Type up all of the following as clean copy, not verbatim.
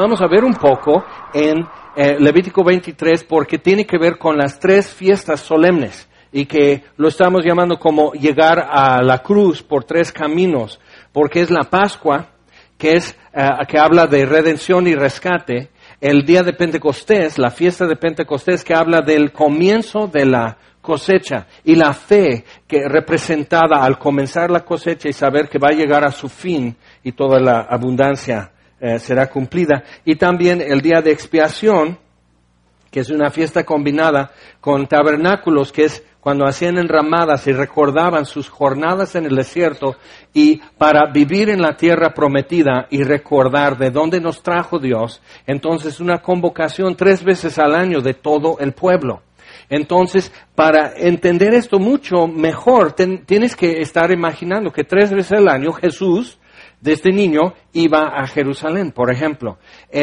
vamos a ver un poco en Levítico 23 porque tiene que ver con las 3 fiestas solemnes y que lo estamos llamando como llegar a la cruz por 3 caminos, porque es la Pascua, que habla de redención y rescate, el día de Pentecostés, la fiesta de Pentecostés, que habla del comienzo de la cosecha y la fe que representada al comenzar la cosecha y saber que va a llegar a su fin y toda la abundancia será cumplida. Y también el día de expiación, que es una fiesta combinada con tabernáculos, que es cuando hacían enramadas y recordaban sus jornadas en el desierto y para vivir en la tierra prometida y recordar de dónde nos trajo Dios. Entonces una convocación 3 veces al año de todo el pueblo. Entonces, para entender esto mucho mejor, tienes que estar imaginando que 3 veces al año Jesús, desde niño, iba a Jerusalén, por ejemplo.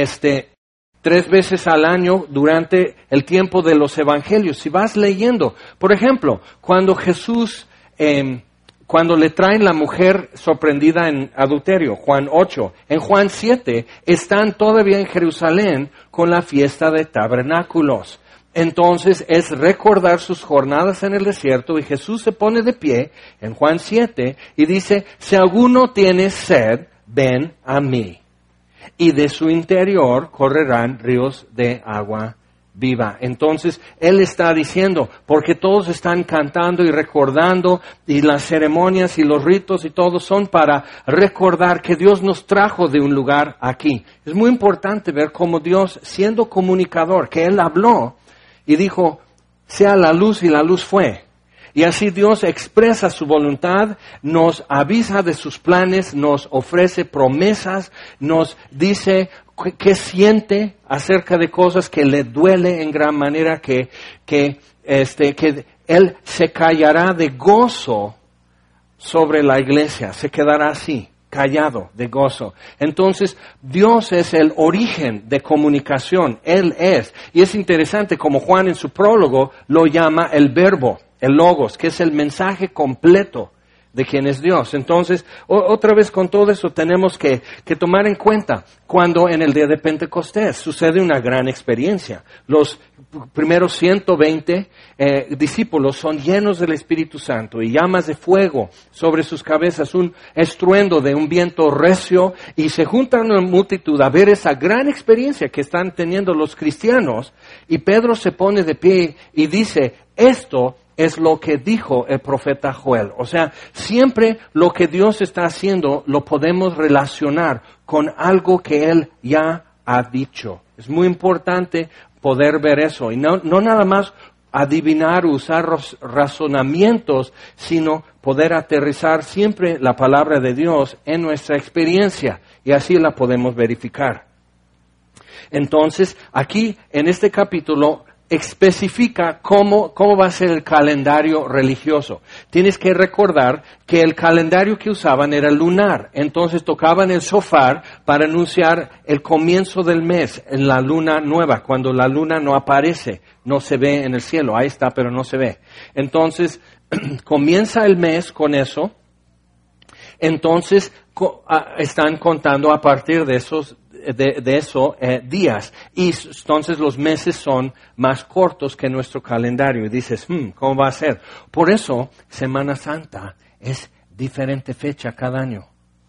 3 veces al año durante el tiempo de los evangelios. Si vas leyendo, por ejemplo, cuando Jesús, cuando le traen la mujer sorprendida en adulterio, Juan 8, en Juan 7, están todavía en Jerusalén con la fiesta de tabernáculos. Entonces es recordar sus jornadas en el desierto y Jesús se pone de pie en Juan 7 y dice, si alguno tiene sed, ven a mí. Y de su interior correrán ríos de agua viva. Entonces, Él está diciendo, porque todos están cantando y recordando, y las ceremonias y los ritos y todo son para recordar que Dios nos trajo de un lugar aquí. Es muy importante ver cómo Dios, siendo comunicador, que Él habló y dijo, sea la luz y la luz fue. Y así Dios expresa su voluntad, nos avisa de sus planes, nos ofrece promesas, nos dice qué siente acerca de cosas que le duele en gran manera, que Él se callará de gozo sobre la iglesia, se quedará así, callado de gozo. Entonces, Dios es el origen de comunicación, Él es. Y es interesante como Juan en su prólogo lo llama el verbo. El logos, que es el mensaje completo de quién es Dios. Entonces, otra vez con todo eso tenemos que tomar en cuenta cuando en el día de Pentecostés sucede una gran experiencia. Los primeros 120 discípulos son llenos del Espíritu Santo y llamas de fuego sobre sus cabezas, un estruendo de un viento recio y se juntan una multitud a ver esa gran experiencia que están teniendo los cristianos y Pedro se pone de pie y dice, esto es lo que dijo el profeta Joel. O sea, siempre lo que Dios está haciendo lo podemos relacionar con algo que Él ya ha dicho. Es muy importante poder ver eso y no nada más adivinar, usar razonamientos, sino poder aterrizar siempre la palabra de Dios en nuestra experiencia y así la podemos verificar. Entonces, aquí en este capítulo especifica cómo va a ser el calendario religioso. Tienes que recordar que el calendario que usaban era lunar. Entonces tocaban el shofar para anunciar el comienzo del mes en la luna nueva, cuando la luna no aparece, no se ve en el cielo. Ahí está, pero no se ve. Entonces comienza el mes con eso. Entonces están contando a partir de esos días. Y entonces los meses son más cortos que nuestro calendario. Y dices, ¿cómo va a ser? Por eso, Semana Santa es diferente fecha cada año.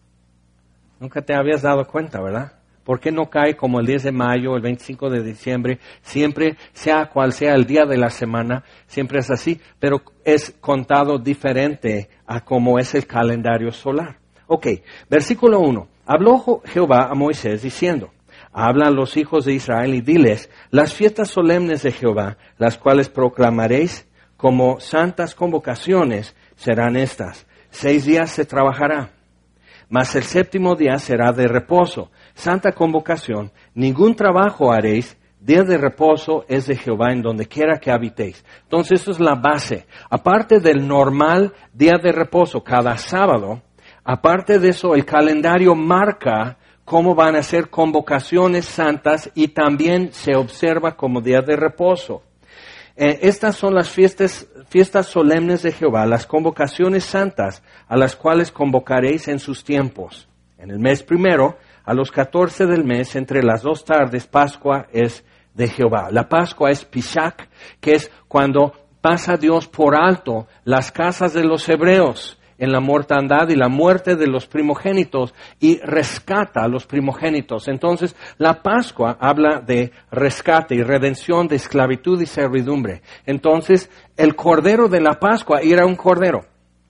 Nunca te habías dado cuenta, ¿verdad? ¿Por qué no cae como el 10 de mayo, el 25 de diciembre? Siempre, sea cual sea el día de la semana, siempre es así. Pero es contado diferente a como es el calendario solar. Ok, versículo 1. Habló Jehová a Moisés diciendo, habla a los hijos de Israel y diles, las fiestas solemnes de Jehová, las cuales proclamaréis como santas convocaciones, serán estas. 6 días se trabajará, mas el 7º día será de reposo, santa convocación, ningún trabajo haréis, día de reposo es de Jehová en donde quiera que habitéis. Entonces eso es la base. Aparte del normal día de reposo cada sábado, aparte de eso, el calendario marca cómo van a ser convocaciones santas y también se observa como día de reposo. Estas son las fiestas solemnes de Jehová, las convocaciones santas a las cuales convocaréis en sus tiempos. En el mes primero a los 14 del mes, entre las 2 tardes, Pascua es de Jehová. La Pascua es Pesach, que es cuando pasa Dios por alto las casas de los hebreos en la mortandad y la muerte de los primogénitos y rescata a los primogénitos. Entonces, la Pascua habla de rescate y redención de esclavitud y servidumbre. Entonces, el cordero de la Pascua era un cordero.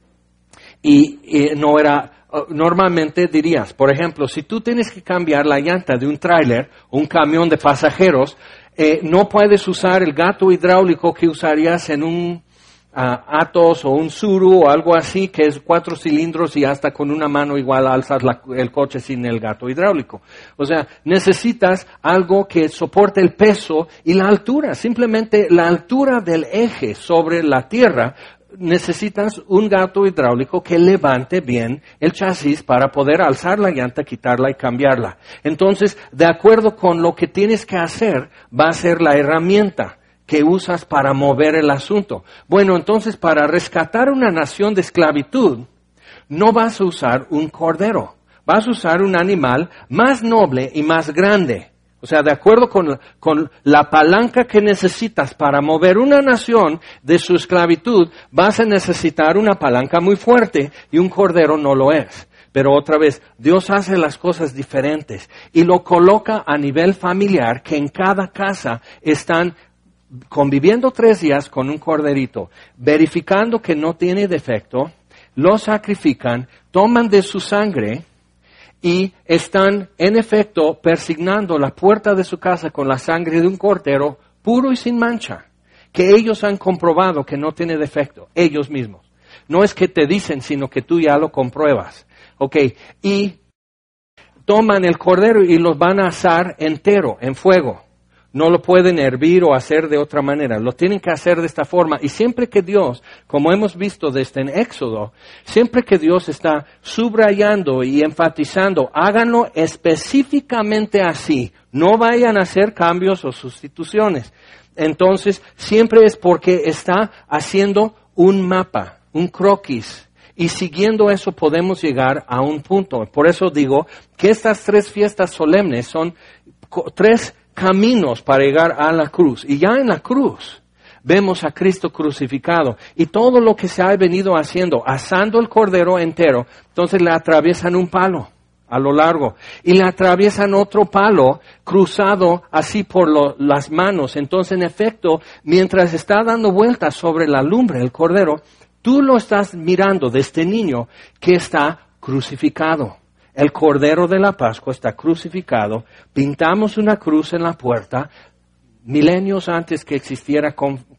Y no era, normalmente dirías, por ejemplo, si tú tienes que cambiar la llanta de un tráiler, un camión de pasajeros, no puedes usar el gato hidráulico que usarías en un Atos o un Suru o algo así, que es 4 cilindros y hasta con una mano igual alzas el coche sin el gato hidráulico. O sea, necesitas algo que soporte el peso y la altura, simplemente la altura del eje sobre la tierra. Necesitas un gato hidráulico que levante bien el chasis para poder alzar la llanta, quitarla y cambiarla. Entonces, de acuerdo con lo que tienes que hacer, va a ser la herramienta que usas para mover el asunto. Bueno, entonces, para rescatar una nación de esclavitud, no vas a usar un cordero. Vas a usar un animal más noble y más grande. O sea, de acuerdo con la palanca que necesitas para mover una nación de su esclavitud, vas a necesitar una palanca muy fuerte y un cordero no lo es. Pero otra vez, Dios hace las cosas diferentes y lo coloca a nivel familiar, que en cada casa están conviviendo 3 días con un corderito, verificando que no tiene defecto, lo sacrifican, toman de su sangre y están, en efecto, persignando la puerta de su casa con la sangre de un cordero puro y sin mancha, que ellos han comprobado que no tiene defecto, ellos mismos. No es que te dicen, sino que tú ya lo compruebas. Okay. Y toman el cordero y los van a asar entero, en fuego. No lo pueden hervir o hacer de otra manera. Lo tienen que hacer de esta forma. Y siempre que Dios, como hemos visto desde en Éxodo, siempre que Dios está subrayando y enfatizando, háganlo específicamente así. No vayan a hacer cambios o sustituciones. Entonces, siempre es porque está haciendo un mapa, un croquis. Y siguiendo eso podemos llegar a un punto. Por eso digo que estas 3 fiestas solemnes son 3 caminos para llegar a la cruz. Y ya en la cruz vemos a Cristo crucificado. Y todo lo que se ha venido haciendo, asando el cordero entero, entonces le atraviesan un palo a lo largo. Y le atraviesan otro palo cruzado así por las manos. Entonces, en efecto, mientras está dando vueltas sobre la lumbre el cordero, tú lo estás mirando de este niño que está crucificado. El Cordero de la Pascua está crucificado. Pintamos una cruz en la puerta milenios antes que existiera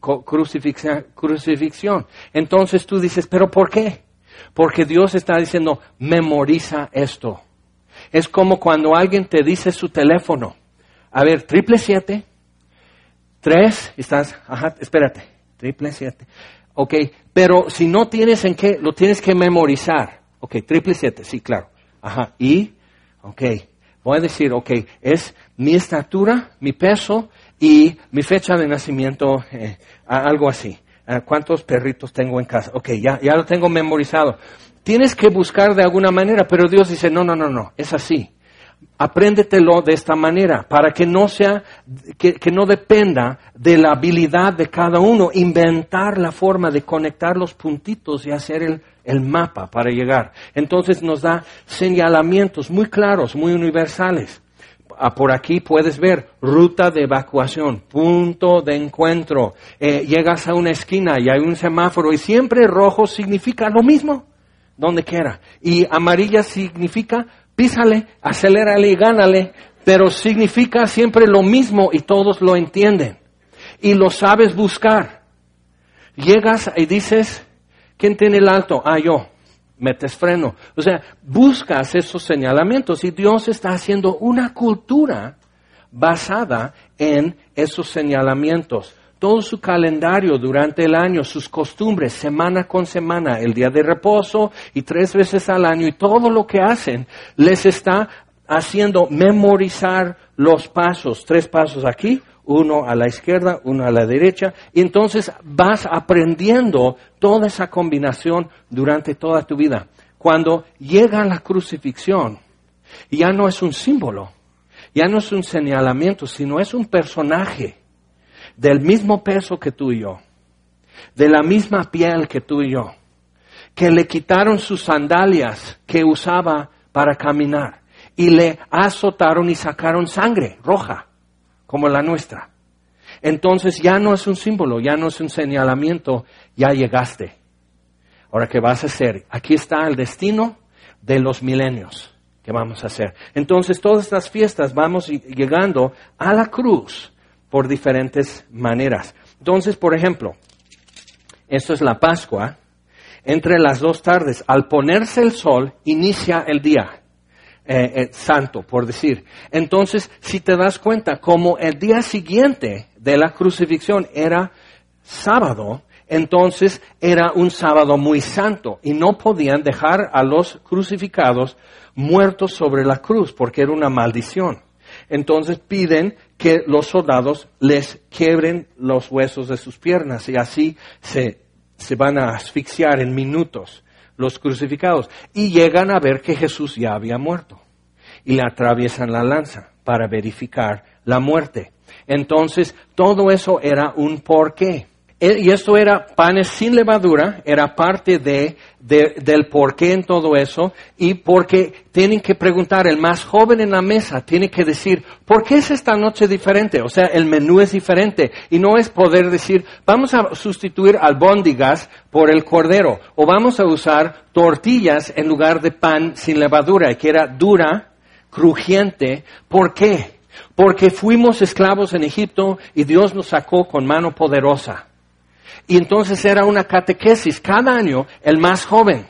crucifixión. Entonces tú dices, ¿pero por qué? Porque Dios está diciendo, memoriza esto. Es como cuando alguien te dice su teléfono. A ver, 777-3, espérate, 777. Ok, pero si no tienes en qué, lo tienes que memorizar. Ok, 777, sí, claro. Voy a decir, es mi estatura, mi peso y mi fecha de nacimiento, algo así. ¿Cuántos perritos tengo en casa? Ya lo tengo memorizado. Tienes que buscar de alguna manera, pero Dios dice, no, es así. Apréndetelo de esta manera, para que no sea, que no dependa de la habilidad de cada uno, inventar la forma de conectar los puntitos y hacer el mapa para llegar. Entonces nos da señalamientos muy claros, muy universales. Por aquí puedes ver ruta de evacuación, punto de encuentro. Llegas a una esquina y hay un semáforo y siempre rojo significa lo mismo, donde quiera. Y amarilla significa písale, acelérale y gánale, pero significa siempre lo mismo y todos lo entienden. Y lo sabes buscar. Llegas y dices, ¿quién tiene el alto? Yo. Metes freno. O sea, buscas esos señalamientos y Dios está haciendo una cultura basada en esos señalamientos. Todo su calendario durante el año, sus costumbres, semana con semana, el día de reposo y 3 veces al año y todo lo que hacen, les está haciendo memorizar los pasos. 3 pasos aquí, 1 a la izquierda, 1 a la derecha. Y entonces vas aprendiendo toda esa combinación durante toda tu vida. Cuando llega la crucifixión, Y ya no es un símbolo, ya no es un señalamiento, sino es un personaje del mismo peso que tú y yo, de la misma piel que tú y yo, que le quitaron sus sandalias que usaba para caminar y le azotaron y sacaron sangre roja, como la nuestra. Entonces ya no es un símbolo, ya no es un señalamiento, ya llegaste. Ahora, ¿qué vas a hacer? Aquí está el destino de los milenios. ¿Qué vamos a hacer? Entonces, todas estas fiestas vamos llegando a la cruz por diferentes maneras. Entonces, por ejemplo, esto es la Pascua. Entre las 2 tardes, al ponerse el sol, inicia el día santo, por decir. Entonces, si te das cuenta, como el día siguiente de la crucifixión era sábado, entonces era un sábado muy santo y no podían dejar a los crucificados muertos sobre la cruz porque era una maldición. Entonces piden que los soldados les quiebren los huesos de sus piernas y así se van a asfixiar en minutos los crucificados. Y llegan a ver que Jesús ya había muerto y le atraviesan la lanza para verificar la muerte. Entonces todo eso era un porqué. Y esto era panes sin levadura, era parte del porqué en todo eso, y porque tienen que preguntar, el más joven en la mesa tiene que decir, ¿por qué es esta noche diferente? O sea, el menú es diferente, y no es poder decir, vamos a sustituir albóndigas por el cordero, o vamos a usar tortillas en lugar de pan sin levadura, que era dura, crujiente. ¿Por qué? Porque fuimos esclavos en Egipto y Dios nos sacó con mano poderosa. Y entonces era una catequesis. Cada año, el más joven.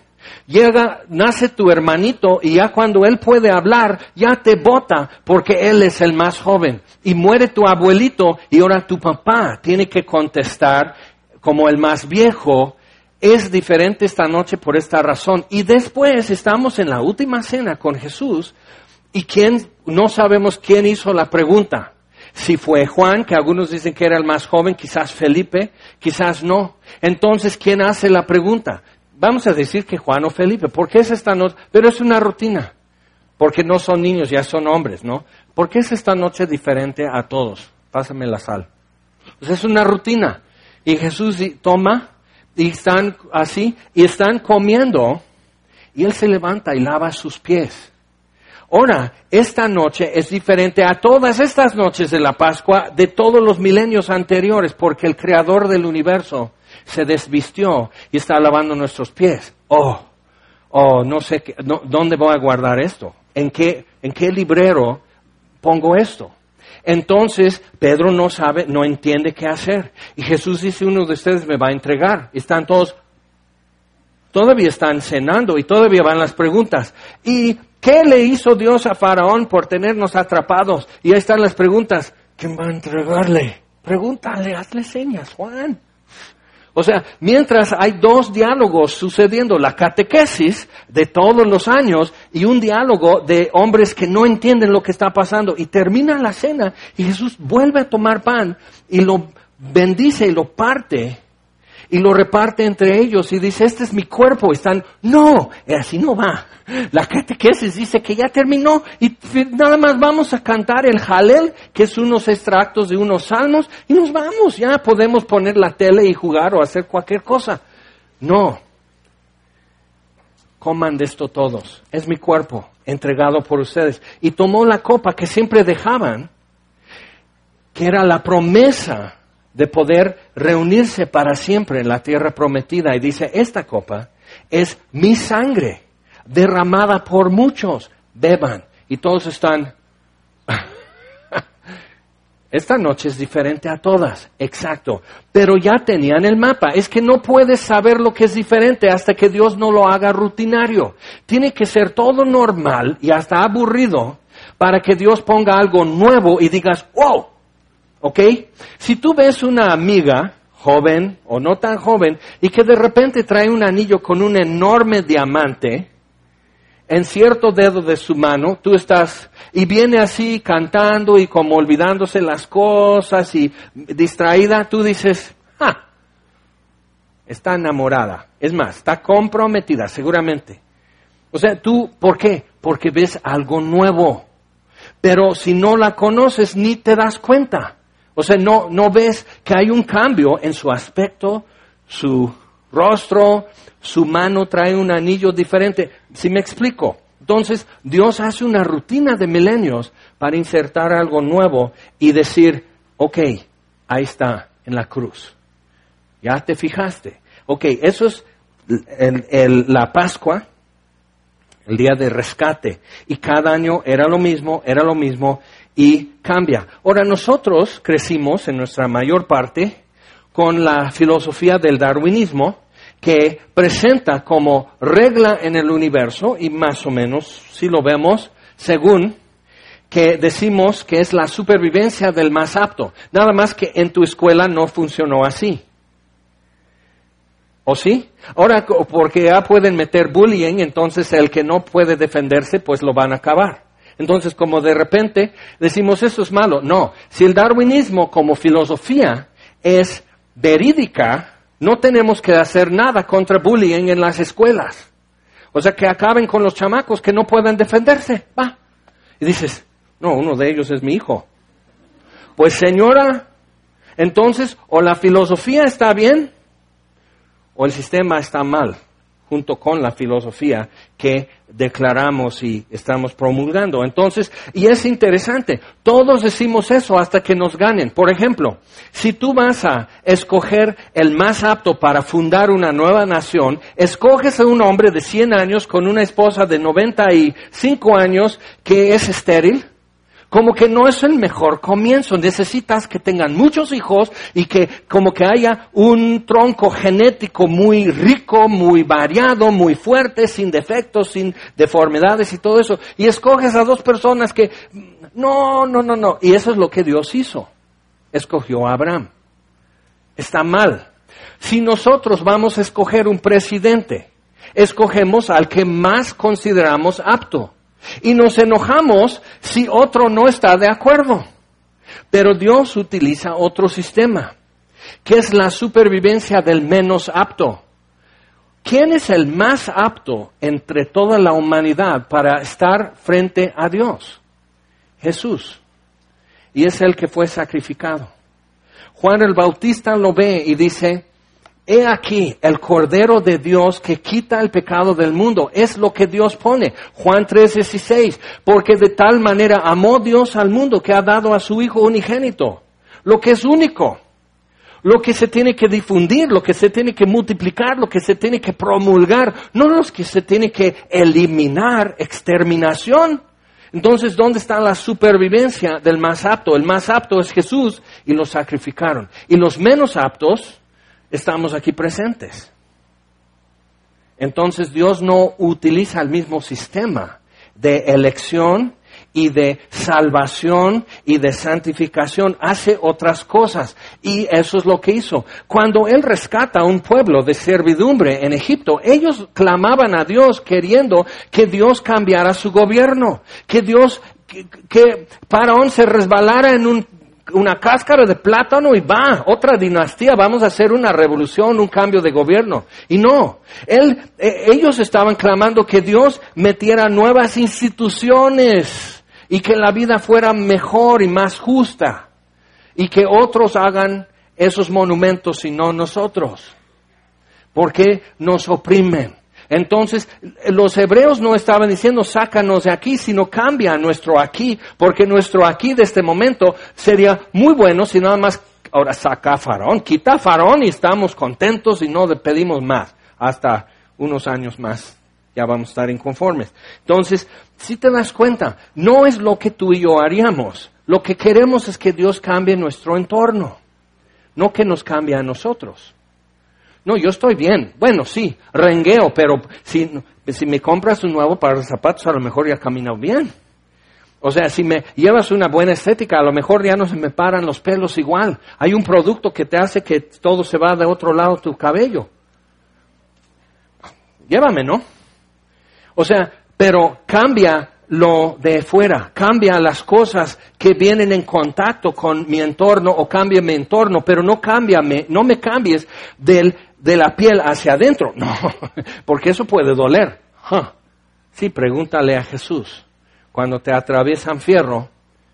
Nace tu hermanito y ya cuando él puede hablar, ya te bota porque él es el más joven. Y muere tu abuelito y ahora tu papá tiene que contestar como el más viejo. Es diferente esta noche por esta razón. Y después estamos en la última cena con Jesús y no sabemos quién hizo la pregunta. Si fue Juan, que algunos dicen que era el más joven, quizás Felipe, quizás no. Entonces, ¿quién hace la pregunta? Vamos a decir que Juan o Felipe. ¿Por qué es esta noche? Pero es una rutina. Porque no son niños, ya son hombres, ¿no? ¿Por qué es esta noche diferente a todos? Pásame la sal. Pues es una rutina. Y Jesús toma, y están así, y están comiendo, y Él se levanta y lava sus pies. Ahora, esta noche es diferente a todas estas noches de la Pascua de todos los milenios anteriores, porque el Creador del universo se desvistió y está lavando nuestros pies. No sé ¿dónde voy a guardar esto? ¿En qué librero pongo esto? Entonces, Pedro no entiende qué hacer. Y Jesús dice, uno de ustedes me va a entregar. Están todos, todavía están cenando y todavía van las preguntas. ¿Y qué le hizo Dios a Faraón por tenernos atrapados? Y ahí están las preguntas. ¿Quién va a entregarle? Pregúntale, hazle señas, Juan. O sea, mientras hay 2 diálogos sucediendo, la catequesis de todos los años y un diálogo de hombres que no entienden lo que está pasando. Y termina la cena y Jesús vuelve a tomar pan y lo bendice y lo parte y lo reparte entre ellos y dice, este es mi cuerpo. No, así no va. La catequesis dice que ya terminó y nada más vamos a cantar el Jalel, que es unos extractos de unos salmos, y nos vamos. Ya podemos poner la tele y jugar o hacer cualquier cosa. No. Coman de esto todos. Es mi cuerpo entregado por ustedes. Y tomó la copa que siempre dejaban, que era la promesa de poder reunirse para siempre en la tierra prometida. Y dice, esta copa es mi sangre derramada por muchos, beban. Y todos están, esta noche es diferente a todas, exacto. Pero ya tenían el mapa. Es que no puedes saber lo que es diferente hasta que Dios no lo haga rutinario. Tiene que ser todo normal y hasta aburrido para que Dios ponga algo nuevo y digas, wow. ¿Ok? Si tú ves una amiga, joven o no tan joven, y que de repente trae un anillo con un enorme diamante en cierto dedo de su mano, tú estás, y viene así cantando y como olvidándose las cosas y distraída, tú dices, está enamorada. Es más, está comprometida, seguramente. O sea, ¿por qué? porque ves algo nuevo. Pero si no la conoces, ni te das cuenta. O sea, no ves que hay un cambio en su aspecto, su rostro, su mano trae un anillo diferente. ¿Sí me explico? Entonces, Dios hace una rutina de milenios para insertar algo nuevo y decir, ok, ahí está, en la cruz. ¿Ya te fijaste? Ok, eso es la Pascua, el día de rescate. Y cada año era lo mismo y cambia. Ahora, nosotros crecimos en nuestra mayor parte con la filosofía del darwinismo, que presenta como regla en el universo, y más o menos, si lo vemos, según que decimos que es la supervivencia del más apto. Nada más que en tu escuela no funcionó así. ¿O sí? Ahora, porque ya pueden meter bullying, entonces el que no puede defenderse, pues lo van a acabar. Entonces, como de repente decimos, eso es malo. No, si el darwinismo como filosofía es verídica, no tenemos que hacer nada contra bullying en las escuelas. O sea, que acaben con los chamacos que no puedan defenderse. Va. Y dices, no, uno de ellos es mi hijo. Pues señora, entonces, o la filosofía está bien, o el sistema está mal, junto con la filosofía que declaramos y estamos promulgando. Entonces, y es interesante, todos decimos eso hasta que nos ganen. Por ejemplo, si tú vas a escoger el más apto para fundar una nueva nación, escoges a un hombre de 100 años con una esposa de 95 años que es estéril. Como que no es el mejor comienzo. Necesitas que tengan muchos hijos y que como que haya un tronco genético muy rico, muy variado, muy fuerte, sin defectos, sin deformidades y todo eso. Y escoges a dos personas que, no. Y eso es lo que Dios hizo. Escogió a Abraham. Está mal. Si nosotros vamos a escoger un presidente, escogemos al que más consideramos apto. Y nos enojamos si otro no está de acuerdo. Pero Dios utiliza otro sistema, que es la supervivencia del menos apto. ¿Quién es el más apto entre toda la humanidad para estar frente a Dios? Jesús. Y es el que fue sacrificado. Juan el Bautista lo ve y dice, he aquí el Cordero de Dios que quita el pecado del mundo. Es lo que Dios pone. Juan 3:16. Porque de tal manera amó Dios al mundo que ha dado a su Hijo unigénito. Lo que es único. Lo que se tiene que difundir, lo que se tiene que multiplicar, lo que se tiene que promulgar. No los que se tiene que eliminar, exterminación. Entonces, ¿dónde está la supervivencia del más apto? El más apto es Jesús y lo sacrificaron. Y los menos aptos estamos aquí presentes. Entonces Dios no utiliza el mismo sistema de elección y de salvación y de santificación. Hace otras cosas. Y eso es lo que hizo. Cuando Él rescata a un pueblo de servidumbre en Egipto, ellos clamaban a Dios queriendo que Dios cambiara su gobierno. Que Faraón se resbalara en una cáscara de plátano y va, otra dinastía, vamos a hacer una revolución, un cambio de gobierno. Y no, ellos estaban clamando que Dios metiera nuevas instituciones y que la vida fuera mejor y más justa y que otros hagan esos monumentos y no nosotros, porque nos oprimen. Entonces, los hebreos no estaban diciendo, sácanos de aquí, sino cambia nuestro aquí, porque nuestro aquí de este momento sería muy bueno si nada más, ahora saca a Faraón, quita a Faraón y estamos contentos y no le pedimos más. Hasta unos años más ya vamos a estar inconformes. Entonces, si te das cuenta, no es lo que tú y yo haríamos. Lo que queremos es que Dios cambie nuestro entorno, no que nos cambie a nosotros. No, yo estoy bien. Bueno, sí, rengueo, pero si me compras un nuevo par de zapatos, a lo mejor ya camino bien. O sea, si me llevas una buena estética, a lo mejor ya no se me paran los pelos igual. Hay un producto que te hace que todo se va de otro lado de tu cabello. Llévame, ¿no? O sea, pero cambia lo de fuera, cambia las cosas que vienen en contacto con mi entorno o cambia mi entorno, pero no me cambies de la piel hacia adentro. No, porque eso puede doler. Sí, pregúntale a Jesús. Cuando te atraviesan fierro.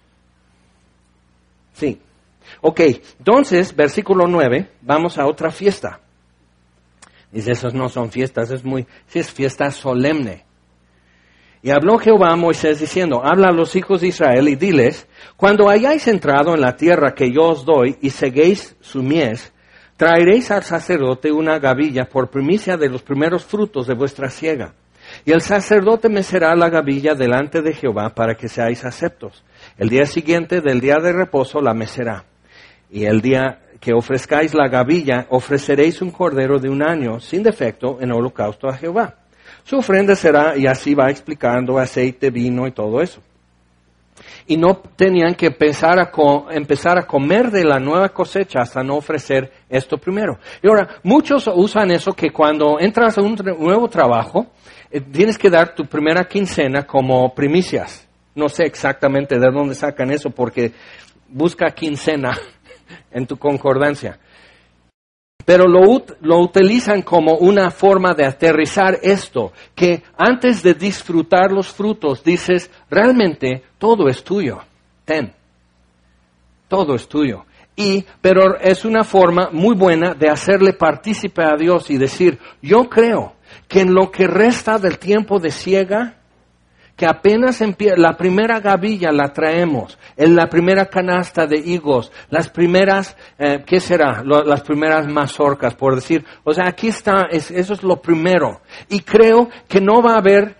Sí. Ok, entonces, versículo 9, vamos a otra fiesta. Dice, esos no son fiestas, es fiesta solemne. Y habló Jehová a Moisés diciendo, habla a los hijos de Israel y diles, cuando hayáis entrado en la tierra que yo os doy y seguéis su mies, traeréis al sacerdote una gavilla por primicia de los primeros frutos de vuestra siega. Y el sacerdote mecerá la gavilla delante de Jehová para que seáis aceptos. El día siguiente del día de reposo la mecerá. Y el día que ofrezcáis la gavilla, ofreceréis un cordero de 1 año, sin defecto, en holocausto a Jehová. Su ofrenda será, y así va explicando, aceite, vino y todo eso. Y no tenían que empezar a comer de la nueva cosecha hasta no ofrecer esto primero. Y ahora, muchos usan eso que cuando entras a un nuevo trabajo, tienes que dar tu primera quincena como primicias. No sé exactamente de dónde sacan eso, porque busca quincena en tu concordancia. Pero lo utilizan como una forma de aterrizar esto, que antes de disfrutar los frutos dices, realmente todo es tuyo, ten, todo es tuyo. Pero es una forma muy buena de hacerle partícipe a Dios y decir, yo creo que en lo que resta del tiempo de siega, que apenas empieza, la primera gavilla la traemos, en la primera canasta de higos, las primeras, ¿qué será? Las primeras mazorcas, por decir. O sea, aquí está, eso es lo primero. Y creo que no va a haber,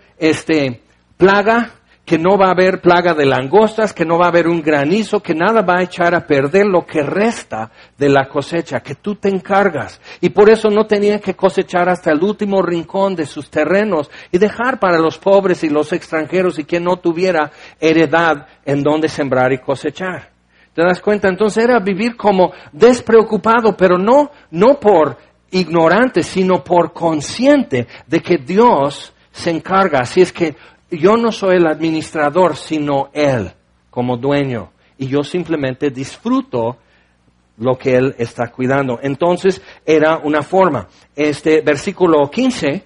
plaga, que no va a haber plaga de langostas, que no va a haber un granizo, que nada va a echar a perder lo que resta de la cosecha, que tú te encargas. Y por eso no tenían que cosechar hasta el último rincón de sus terrenos y dejar para los pobres y los extranjeros y quien no tuviera heredad en donde sembrar y cosechar. ¿Te das cuenta? Entonces era vivir como despreocupado, pero no por ignorante, sino por consciente de que Dios se encarga. Así es que yo no soy el administrador, sino Él como dueño. Y yo simplemente disfruto lo que Él está cuidando. Entonces, era una forma. Versículo 15.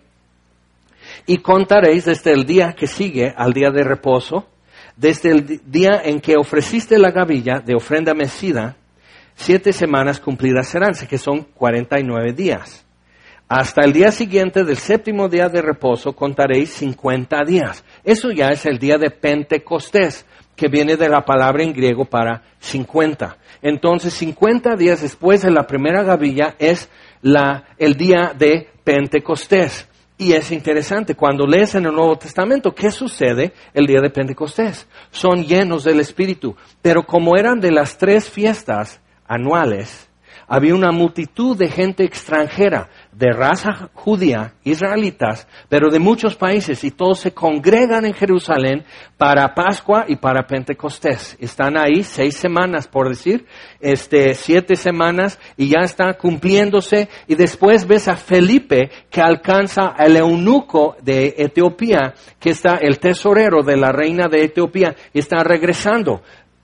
Y contaréis desde el día que sigue al día de reposo, desde el día en que ofreciste la gavilla de ofrenda mecida, 7 semanas cumplidas serán, que son 49 días. Hasta el día siguiente del 7º día de reposo contaréis 50 días. Eso ya es el día de Pentecostés, que viene de la palabra en griego para 50. Entonces, 50 días después de la primera gavilla es el día de Pentecostés. Y es interesante, cuando lees en el Nuevo Testamento, ¿qué sucede el día de Pentecostés? Son llenos del Espíritu. Pero como eran de las 3 fiestas anuales, había una multitud de gente extranjera, de raza judía, israelitas, pero de muchos países, y todos se congregan en Jerusalén para Pascua y para Pentecostés. Están ahí 6 semanas, por decir, 7 semanas, y ya está cumpliéndose, y después ves a Felipe que alcanza al eunuco de Etiopía, que está el tesorero de la reina de Etiopía, y está regresando.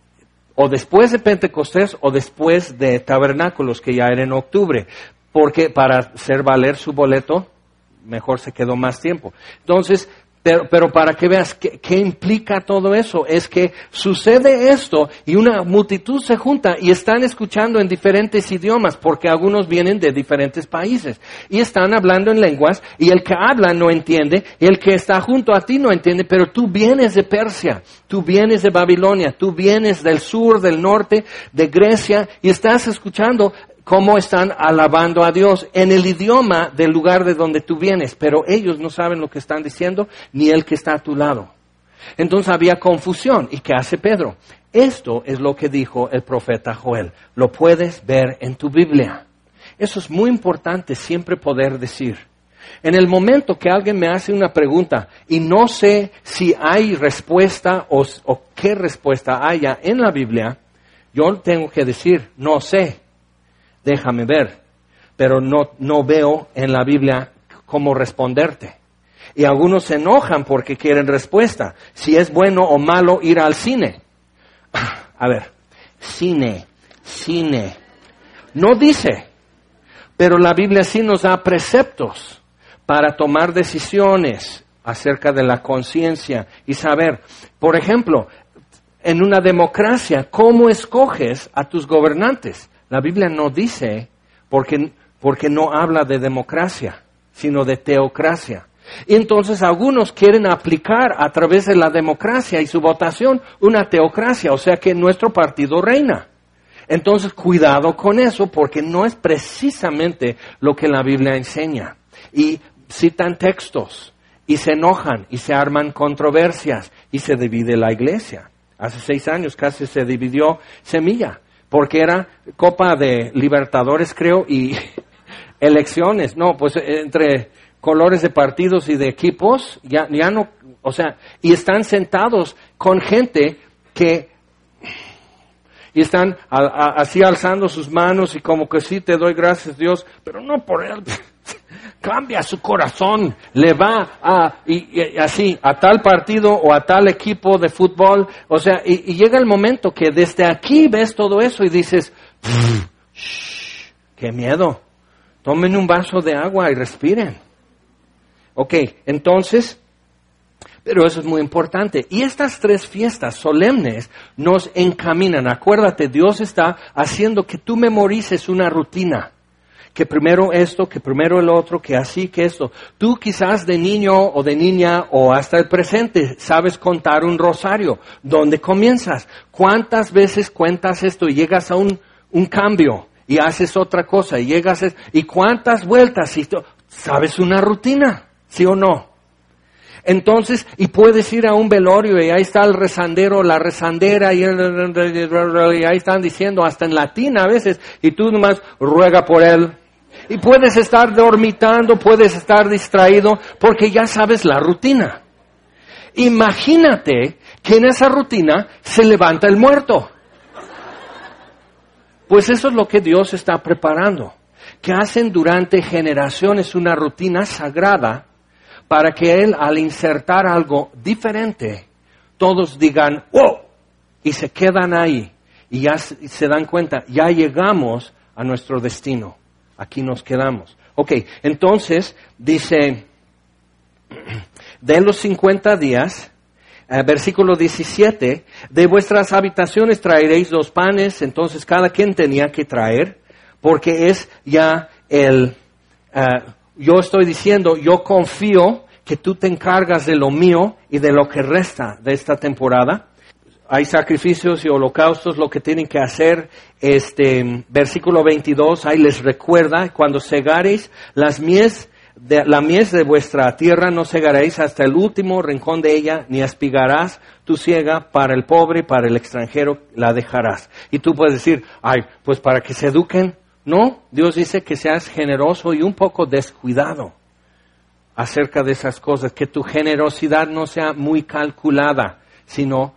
O después de Pentecostés o después de Tabernáculos, que ya era en octubre, porque para hacer valer su boleto, mejor se quedó más tiempo. Entonces, pero para que veas qué implica todo eso, es que sucede esto y una multitud se junta y están escuchando en diferentes idiomas, porque algunos vienen de diferentes países y están hablando en lenguas, y el que habla no entiende, y el que está junto a ti no entiende, pero tú vienes de Persia, tú vienes de Babilonia, tú vienes del sur, del norte, de Grecia, y estás escuchando cómo están alabando a Dios en el idioma del lugar de donde tú vienes, pero ellos no saben lo que están diciendo, ni el que está a tu lado. Entonces había confusión. ¿Y qué hace Pedro? Esto es lo que dijo el profeta Joel. Lo puedes ver en tu Biblia. Eso es muy importante siempre poder decir. En el momento que alguien me hace una pregunta y no sé si hay respuesta o qué respuesta haya en la Biblia, yo tengo que decir, no sé. Déjame ver, pero no veo en la Biblia cómo responderte. Y algunos se enojan porque quieren respuesta. Si es bueno o malo ir al cine. A ver, cine. No dice, pero la Biblia sí nos da preceptos para tomar decisiones acerca de la conciencia y saber. Por ejemplo, en una democracia, ¿cómo escoges a tus gobernantes? La Biblia no dice, porque no habla de democracia, sino de teocracia. Y entonces algunos quieren aplicar a través de la democracia y su votación una teocracia, o sea que nuestro partido reina. Entonces cuidado con eso, porque no es precisamente lo que la Biblia enseña. Y citan textos, y se enojan, y se arman controversias, y se divide la iglesia. Hace 6 años casi se dividió Semilla, porque era Copa de Libertadores, creo, y elecciones. No, pues entre colores de partidos y de equipos, ya no, o sea, y están sentados con gente y están así alzando sus manos y como que sí te doy gracias Dios, pero no por él. Cambia su corazón, le va y así a tal partido o a tal equipo de fútbol, o sea, y llega el momento que desde aquí ves todo eso y dices, qué miedo, tomen un vaso de agua y respiren. Ok, entonces, pero eso es muy importante. Y estas 3 fiestas solemnes nos encaminan. Acuérdate, Dios está haciendo que tú memorices una rutina. Que primero esto, que primero el otro, que así, que esto. Tú quizás de niño o de niña o hasta el presente sabes contar un rosario. ¿Dónde comienzas? ¿Cuántas veces cuentas esto y llegas a un cambio y haces otra cosa y llegas y cuántas vueltas y sabes una rutina? ¿Sí o no? Entonces, y puedes ir a un velorio y ahí está el rezandero, la rezandera y ahí están diciendo hasta en latín a veces y tú nomás ruega por él. Y puedes estar dormitando, puedes estar distraído porque ya sabes la rutina. Imagínate que en esa rutina se levanta el muerto. Pues eso es lo que Dios está preparando. Que hacen durante generaciones una rutina sagrada para que Él, al insertar algo diferente, todos digan, ¡wow! Y se quedan ahí. Y ya se dan cuenta, ya llegamos a nuestro destino. Aquí nos quedamos. Ok, entonces, dice, de los 50 días, versículo 17, de vuestras habitaciones traeréis 2 panes, entonces cada quien tenía que traer, porque es ya yo estoy diciendo, yo confío que tú te encargas de lo mío y de lo que resta de esta temporada. Hay sacrificios y holocaustos, lo que tienen que hacer, versículo 22, ahí les recuerda, cuando segareis la mies de vuestra tierra, no segaréis hasta el último rincón de ella, ni espigarás tu siega para el pobre, para el extranjero la dejarás. Y tú puedes decir, pues para que se eduquen. No, Dios dice que seas generoso y un poco descuidado acerca de esas cosas, que tu generosidad no sea muy calculada, sino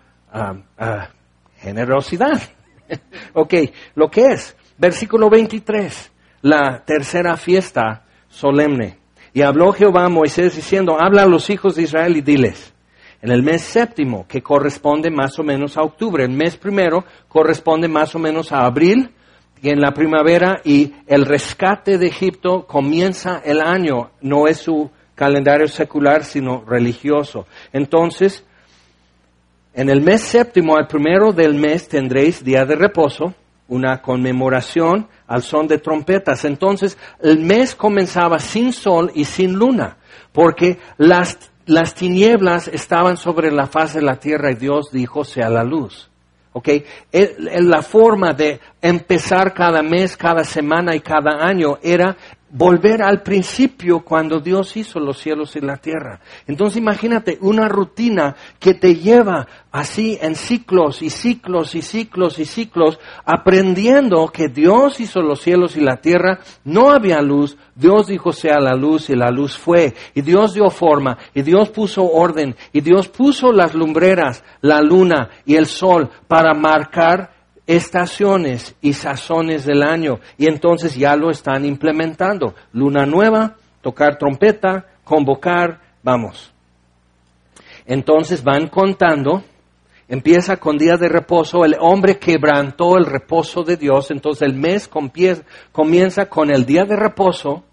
generosidad. Ok, lo que es, versículo 23, la tercera fiesta solemne. Y habló Jehová a Moisés diciendo, habla a los hijos de Israel y diles, en el mes 7, que corresponde más o menos a octubre, el mes 1 corresponde más o menos a abril, y en la primavera, y el rescate de Egipto comienza el año, no es su calendario secular, sino religioso. Entonces, en el mes 7, al 1 del mes, tendréis día de reposo, una conmemoración al son de trompetas. Entonces, el mes comenzaba sin sol y sin luna, porque las tinieblas estaban sobre la faz de la tierra y Dios dijo, sea la luz. Okay, la forma de empezar cada mes, cada semana y cada año era volver al principio cuando Dios hizo los cielos y la tierra. Entonces imagínate una rutina que te lleva así en ciclos y ciclos y ciclos y ciclos, aprendiendo que Dios hizo los cielos y la tierra, no había luz, Dios dijo sea la luz y la luz fue, y Dios dio forma, y Dios puso orden, y Dios puso las lumbreras, la luna y el sol para marcar estaciones y sazones del año, y entonces ya lo están implementando. Luna nueva, tocar trompeta, convocar, vamos. Entonces van contando, empieza con día de reposo, el hombre quebrantó el reposo de Dios, entonces el mes comienza con el día de reposo,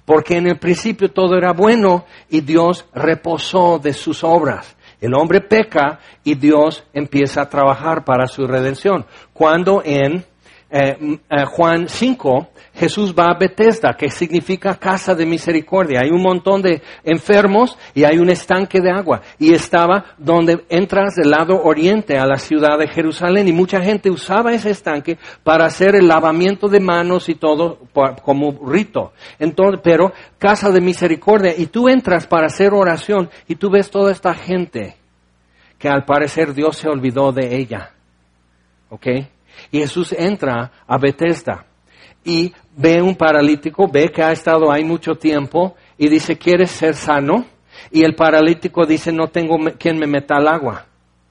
Porque en el principio todo era bueno y Dios reposó de sus obras. El hombre peca y Dios empieza a trabajar para su redención. Cuando en Juan 5, Jesús va a Betesda, que significa casa de misericordia. Hay un montón de enfermos y hay un estanque de agua. Y estaba donde entras del lado oriente a la ciudad de Jerusalén. Y mucha gente usaba ese estanque para hacer el lavamiento de manos y todo como rito. Entonces, pero casa de misericordia. Y tú entras para hacer oración y tú ves toda esta gente que al parecer Dios se olvidó de ella. ¿Ok? Y Jesús entra a Betesda y ve un paralítico, ve que ha estado ahí mucho tiempo y dice, ¿quieres ser sano? Y el paralítico dice, no tengo quien me meta al agua.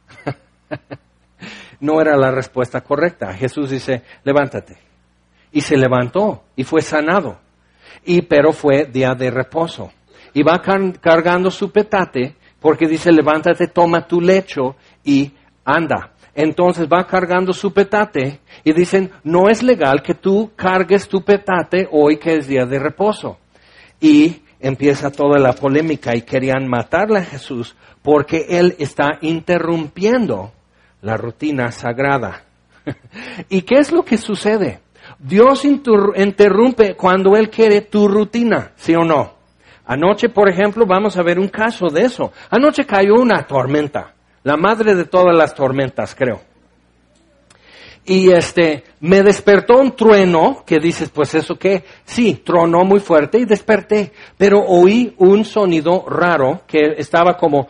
No era la respuesta correcta. Jesús dice, levántate. Y se levantó y fue sanado. Pero fue día de reposo. Y va cargando su petate porque dice, levántate, toma tu lecho y anda. Entonces va cargando su petate y dicen, no es legal que tú cargues tu petate hoy que es día de reposo. Y empieza toda la polémica y querían matarle a Jesús porque él está interrumpiendo la rutina sagrada. ¿Y qué es lo que sucede? Dios interrumpe cuando Él quiere tu rutina, ¿sí o no? Anoche, por ejemplo, vamos a ver un caso de eso. Anoche cayó una tormenta. La madre de todas las tormentas, creo. Y me despertó un trueno, que dices, pues eso qué, sí, tronó muy fuerte y desperté, pero oí un sonido raro que estaba como,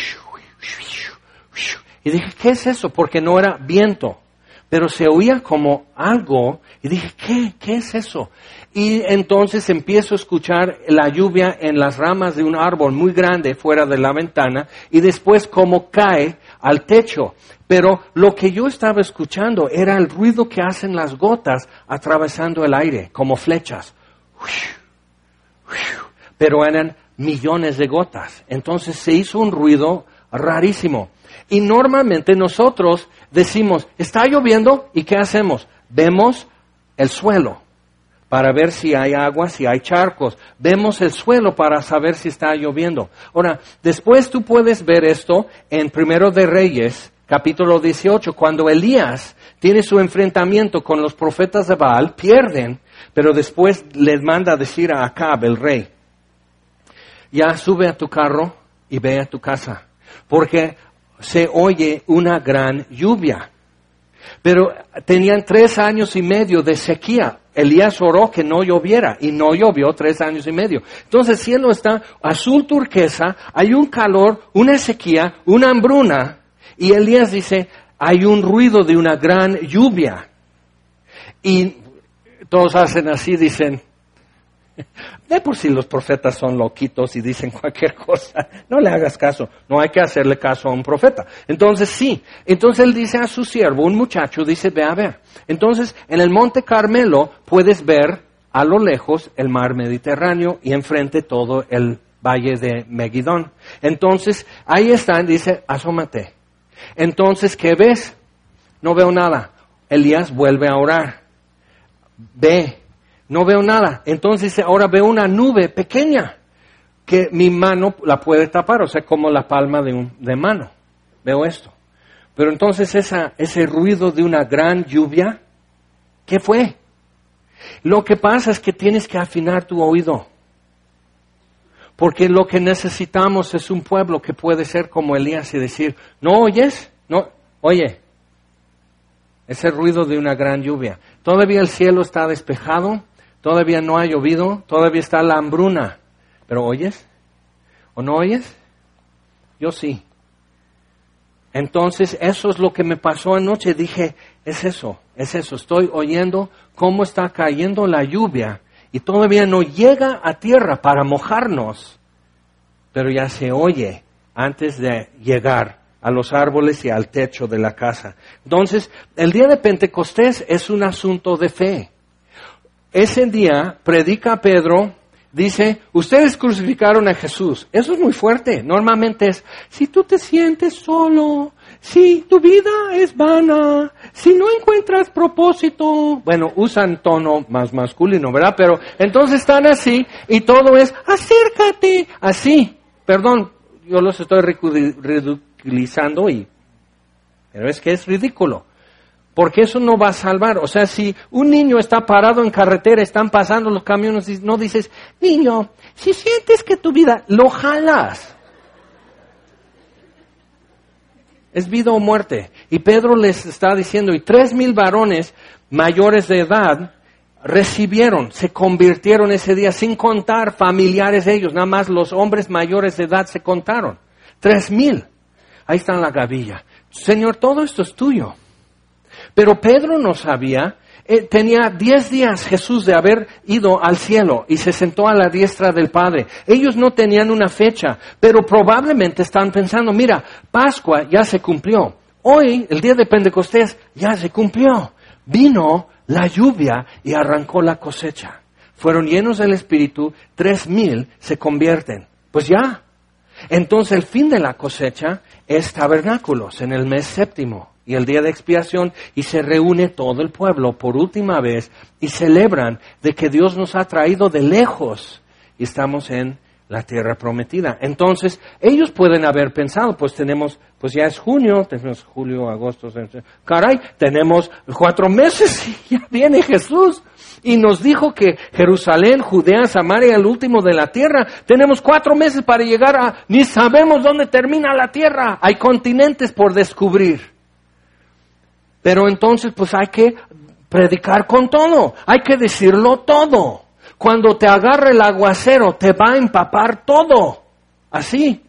y dije, ¿qué es eso? Porque no era viento, pero se oía como algo, y dije, ¿qué es eso? Y entonces empiezo a escuchar la lluvia en las ramas de un árbol muy grande fuera de la ventana y después como cae al techo. Pero lo que yo estaba escuchando era el ruido que hacen las gotas atravesando el aire, como flechas. Pero eran millones de gotas. Entonces se hizo un ruido rarísimo. Y normalmente nosotros decimos, está lloviendo, ¿y qué hacemos? Vemos el suelo para ver si hay agua, si hay charcos. Vemos el suelo para saber si está lloviendo. Ahora, después tú puedes ver esto en Primero de Reyes, capítulo 18, cuando Elías tiene su enfrentamiento con los profetas de Baal, pierden, pero después les manda a decir a Acab, el rey, ya sube a tu carro y ve a tu casa, porque se oye una gran lluvia. Pero tenían 3 años y medio de sequía. Elías oró que no lloviera y no llovió 3 años y medio. Entonces el cielo está azul turquesa, hay un calor, una sequía, una hambruna. Y Elías dice, hay un ruido de una gran lluvia. Y todos hacen así, dicen, de por sí los profetas son loquitos y dicen cualquier cosa. No le hagas caso. No hay que hacerle caso a un profeta. Entonces sí. Entonces él dice a su siervo, un muchacho, dice, ve a ver. Entonces en el Monte Carmelo puedes ver a lo lejos el mar Mediterráneo y enfrente todo el valle de Megidón. Entonces ahí están, dice, asómate. Entonces, ¿qué ves? No veo nada. Elías vuelve a orar. Ve. No veo nada. Entonces ahora veo una nube pequeña que mi mano la puede tapar, o sea, como la palma de mano. Veo esto. Pero entonces ese ruido de una gran lluvia, ¿qué fue? Lo que pasa es que tienes que afinar tu oído. Porque lo que necesitamos es un pueblo que puede ser como Elías y decir, ¿no oyes? No, oye, ese ruido de una gran lluvia. Todavía el cielo está despejado. Todavía no ha llovido, todavía está la hambruna. ¿Pero oyes? ¿O no oyes? Yo sí. Entonces, eso es lo que me pasó anoche. Dije, es eso. Estoy oyendo cómo está cayendo la lluvia y todavía no llega a tierra para mojarnos, pero ya se oye antes de llegar a los árboles y al techo de la casa. Entonces, el día de Pentecostés es un asunto de fe. Ese día predica Pedro Dice, ustedes crucificaron a Jesús. Eso es muy fuerte. Normalmente es, si tú te sientes solo, si tu vida es vana, si no encuentras propósito. Bueno, usan tono más masculino, ¿verdad? Pero entonces están así y todo es, acércate. Así. Perdón, yo los estoy ridiculizando pero es que es ridículo. Porque eso no va a salvar. O sea, si un niño está parado en carretera, están pasando los camiones, no dices, niño, si sientes que tu vida, lo jalas. Es vida o muerte. Y Pedro les está diciendo, y 3,000 varones mayores de edad recibieron, se convirtieron ese día, sin contar familiares de ellos, nada más los hombres mayores de edad se contaron. 3,000. Ahí está en la gavilla. Señor, todo esto es tuyo. Pero Pedro no sabía, tenía 10 días Jesús de haber ido al cielo y se sentó a la diestra del Padre. Ellos no tenían una fecha, pero probablemente están pensando, mira, Pascua ya se cumplió. Hoy, el día de Pentecostés, ya se cumplió. Vino la lluvia y arrancó la cosecha. Fueron llenos del Espíritu, 3,000 se convierten. Pues ya. Entonces el fin de la cosecha es tabernáculos en el mes séptimo y el día de expiación, y se reúne todo el pueblo por última vez y celebran de que Dios nos ha traído de lejos y estamos en la tierra prometida. Entonces ellos pueden haber pensado, pues ya es junio, tenemos julio, agosto, caray, tenemos 4 meses y ya viene Jesús. Y nos dijo que Jerusalén, Judea, Samaria, el último de la tierra. Tenemos 4 meses para llegar ni sabemos dónde termina la tierra. Hay continentes por descubrir. Pero entonces pues hay que predicar con todo. Hay que decirlo todo. Cuando te agarre el aguacero, te va a empapar todo. Así.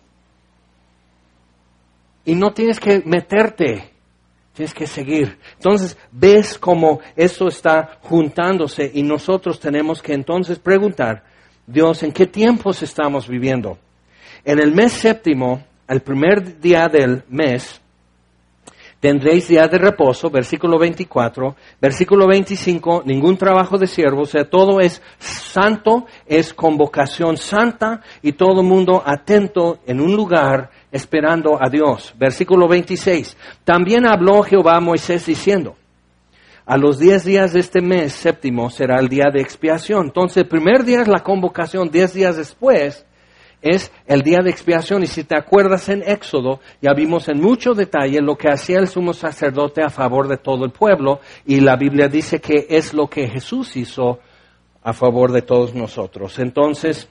Y no tienes que meterte. Tienes que seguir. Entonces, ves cómo eso está juntándose y nosotros tenemos que entonces preguntar, Dios, ¿en qué tiempos estamos viviendo? En el mes séptimo, el primer día del mes, tendréis día de reposo, versículo 24, versículo 25, ningún trabajo de siervo, o sea, todo es santo, es convocación santa y todo mundo atento en un lugar esperando a Dios. Versículo 26, también habló Jehová a Moisés diciendo, a los 10 días de este mes séptimo será el día de expiación. Entonces, el primer día es la convocación, 10 días después es el día de expiación. Y si te acuerdas en Éxodo, ya vimos en mucho detalle lo que hacía el sumo sacerdote a favor de todo el pueblo, y la Biblia dice que es lo que Jesús hizo a favor de todos nosotros. Entonces,